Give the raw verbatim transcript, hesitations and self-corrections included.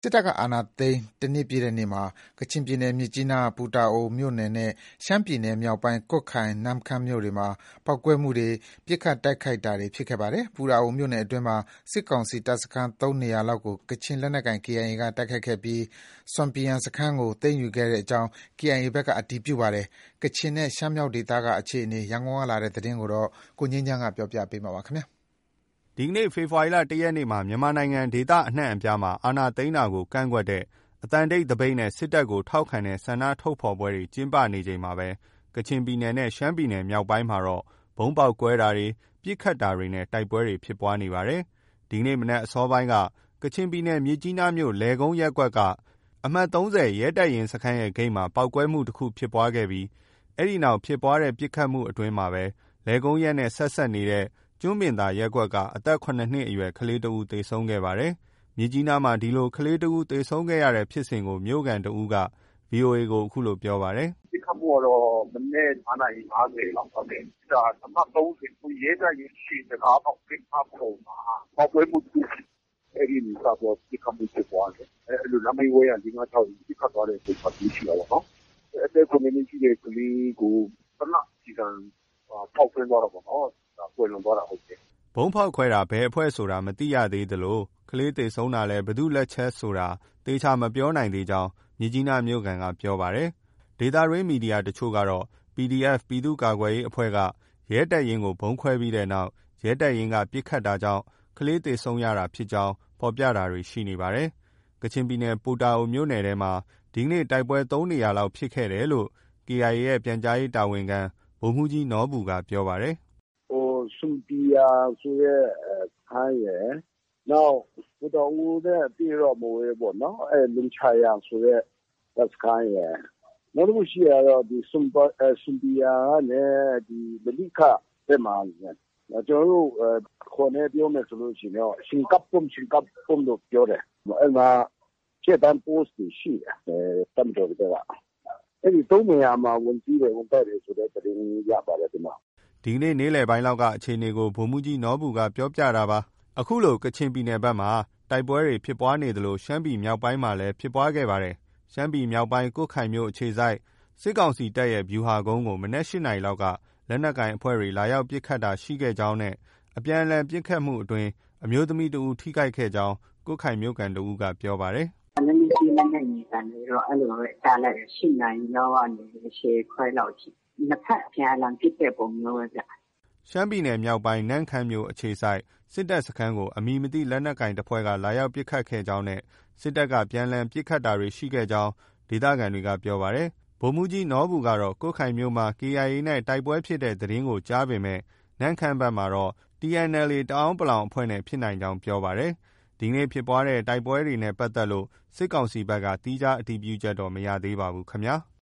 စစ်တပ်ကအာဏာသိမ်းတနှစ်ပြည့်တဲ့နေ့မှာကချင်ပြည်နယ်မြစ်ကြီးနား၊ပူတာအိုမြို့နယ်နဲ့ရှမ်းပြည်နယ်မြောက်ပိုင်းကွတ်ခိုင်၊နမ့်ခမ်းမြို့တွေမှာပေါက်ကွဲမှုတွေ၊ပစ်ခတ်တိုက်ခိုက်တာတွေဖြစ်ခဲ့ပါတယ်။ပူတာအိုမြို့နယ်အတွင်းမှာစစ်ကောင်စီတပ်စခန်းသုံးနေရာလောက်ကိုကချင်လက်နက်ကိုင် ကေအိုင်အေ ကတိုက်ခိုက်ခဲ့ပြီးဆွမ်ပီယန်စခန်းကိုသိမ်းယူခဲ့ကြောင်း ကေအိုင်အေ ဘက်ကအတည်ပြုပါတယ်။ကချင်နဲ့ရှမ်းမြောက်ဒေသကအခြေအနေရန်ကုန်ကလာတဲ့သတင်းကိုကိုငြိမ်းချမ်းကပြောပြပါမယ်။ဒီကနေ့ဖေဖော်ဝါရီလတရက်နေ့မှာမြန်မာနိုင်ငံဒေသအနှံ့အပြားမှာအာဏာသိမ်းတာကိုကန့်ကွက်တဲ့အသံတိတ်သပိတ်နဲ့စစ်တပ်ကိုထောက်ခံတဲ့ဆန္ဒထုတ်ဖော်ပွဲတွေကျင်းပနေချိန်မှာပဲကချင်ပြည်နယ်နဲ့ရှမ်းပြည်နယ်မြောက်ပိုင်းမှာတော့ဗုံးပေါက်ကွဲတာတွေပစ်ခတ်တာတွေနဲ့တိုက်ပွဲတွေဖြစ်ပွားနေပါတယ်။ဒီကနေ့မနက်အစောပိုင်းကကချင်ပြည်နယ်မြစ်ကြီးနားမြို့လယ်ကုန်းရပ်ကွက်ကအမှတ်သုံးဆယ်ရဲတပ်ရင်းစခန်းရဲ့ဂိတ်မှာပေါက်ကွဲမှုတစ်ခုဖြစ်ပွားခဲ့ပြီးအဲဒီနောက်ဖြစ်ပွားတဲ့ပစ်ခတ်မှုအတွင်းမှာပဲလယ်ကုန်းရပ်နဲ့ဆက်ဆက်နေတဲ့ကျွန်းပင်သာရပ်ကွက်ကအသက်ခုနှစ်နှစ်အရွယ်ကလေးတဦးသေဆုံးခဲ့ပါတယ်။မြစ်ကြီးနားမှာဒီလိုကလေးတဦးသေဆုံးခဲ့ရတဲ့ဖြစ်စဉ်ကိုမြို့ခံတဦးက ဗွီအိုအေကိုအခုလိုပြောပါတယ်။ပစ်ခတ်မှုကတော့မနေ့ငါးနာရီ၅၀လောက်ဟုတ်တယ်။ဒါအမှတ်သုံးဆယ်ရဲတပ်ရင်းရှိတကားပေါက်ပစ်ခတ်ပုံမှာပေါက်ကွဲမှုတစ်ခုအဲဒီနေစတော့ပစ်ခတ်မှုဖြစ်ပွားတယ်။အဲလိုလမ်းမေးဝဲရလေးငါးခြောက်ပစ်ခတ်သွားတဲ့ပုံစံရှိတာပေါ့နော်။အသက်ခုနှစ်နှစ်ရှိတဲ့ကလေးကိုတနက်စီကံပေါက်ကွဲသွားတော့ပေါ့နော်။ဒါကွယ်လွန်သွားတာဟုတ်တယ်။ဗုံးဖောက်ခွဲတာဘယ်အဖွဲ့ဆိုတာမသိရသေးသလိုကလေးသေဆုံးတာလည်းဘယ်သူလက်ချက်ဆိုတာသေချာမပြောနိုင်သေးကြောင်းမြစ်ကြီးနားမြို့ခံကပြောပါတယ်။ဒေသတွင်းမီဒီယာတချို့ကတော့ ပီဒီအက်ဖ် ပြည်သူ့ကာကွယ်ရေးအဖွဲ့ကရဲတပ်ရင်းကိုဗုံးခွဲပြီးတဲ့နောက်ရဲတပ်ရင်းကပစ်ခတ်တာကြောင့်ကလေးသေဆုံးရတာဖြစ်ကြောင်းဖော်ပြတာတွေရှိနေပါတယ်။ကချင်ပြည်နယ်ပူတာအိုမြို့နယ်ထဲမှာဒီကနေ့တိုက်ပွဲသုံးနေရာလောက်ဖြစ်ခဲ့တယ်လို့ ကေအိုင်အေ ရဲ့ပြန်ကြားရေးတာဝန်ခံဗိုလ်မှူးကြီးနော်ဘူကပြောပါတယ်။ဟိုဆွမ်ပီယာဆိုတဲ့ခိုင်းရယ်နောက်ပူတာအိုနဲ့ပြည်တော့မဝဲပေါ့နော်အဲလုံချာယန်ဆိုတဲ့စခိုင်းရယ်နောက်တစ်ခုရှိရတော့ဒီဆွမ်ပဆွမ်ပီယာနဲ့ဒီမလိခတဲ့မှာကျွန်တော်တို့ခေါ်နေပြောမယ်ဆိုလို့ရှိရင်တော့ရှင်ကပ်ပုံရှင်ကပ်ပုံလို့ပြောတယ်အဲမှာချက်တန်ပို့စ်ရှိတယ်တမ်တော်တွေကအဲ့ဒီသုံးနေရာမှာဝန်ကြီးတွေဝန်တိုက်တွေဆိုတဲ့တင်ရပါတယ်ဒီမှာဒီနေ့နေ့လယ်ပိုင်းလောက်ကအခြေအနေကိုဗိုလ်မှူးကြီးနော်ဘူကပြောပြတာပါအခုလိုကချင်ပြည်နယ်ဘက်မှာတိုက်ပွဲတွေဖြစ်ပွားနေသလိုရှမ်းပြည်မြောက်ပိုင်းမှာလည်းဖြစ်ပွားခဲ့ပါတယ်ရှမ်းပြည်မြောက်ပိုင်းကွတ်ခိုင်မြို့အခြေစိုက်စစ်ကောင်စီတပ်ရဲ့ဗျူဟာကုန်းကိုမနက်၈နာရီလောက်ကလက်နက်ကိုင်အဖွဲ့တွေလာရောက်ပစ်ခတ်တာရှိခဲ့ကြောင်းနဲ့အပြန်အလှန်ပစ်ခတ်မှုအတွင်းအမျိုးသမီးတဦးထိခိုက်ခဲ့ကြောင်းကွတ်ခိုင်မြို့ကန်တဦးကပြောပါတယ်။လက်နက်ကြီးလက်နက်ငယ်တန်တွေတော့အဲ့လိုပဲကြားလိုက်၈နာရီလောက်ကနေ၁၀ခွဲလောက်ထိနှစ်ဖက်အပြန်အလှန်ပစ်တဲ့ပုံမျိုးပဲဗျ။ရှမ်းပြည်နယ်မြောက်ပိုင်းနမ့်ခမ်းမြို့အခြေစိုက်စစ်တပ်စခန်းကိုအမည်မသိလက်နက်ကိုင်တပ်ဖွဲ့ကလာရောက်ပစ်ခတ်ခဲ့ကြောင်းနဲ့စစ်တပ်ကပြန်လည်ပစ်ခတ်တာတွေရှိခဲ့ကြောင်းဒေသခံတွေကပြောပါတယ်။ဗိုလ်မှူးကြီးနော်ဘူကတော့ကွတ်ခိုင်မြို့မှာ ကေအိုင်အေ နဲ့တိုက်ပွဲဖြစ်တဲ့သတင်းကိုကြားပေမဲ့နမ့်ခမ်းဘက်မှာတော့ တီအန်အယ်အေ တအောင်းပလောင်အဖွဲ့နဲ့ဖြစ်နိုင်ကြောင်းပြောပါတယ်။ဒီနေ့ဖြစ်ပွားတဲ့တိုက်ပွဲတွေနဲ့ပတ်သက်လို့စစ်ကောင်စီဘက်ကသီးခြားအတည်ပြုချက်တော့မရသေးပါဘူးခင်ဗျာ။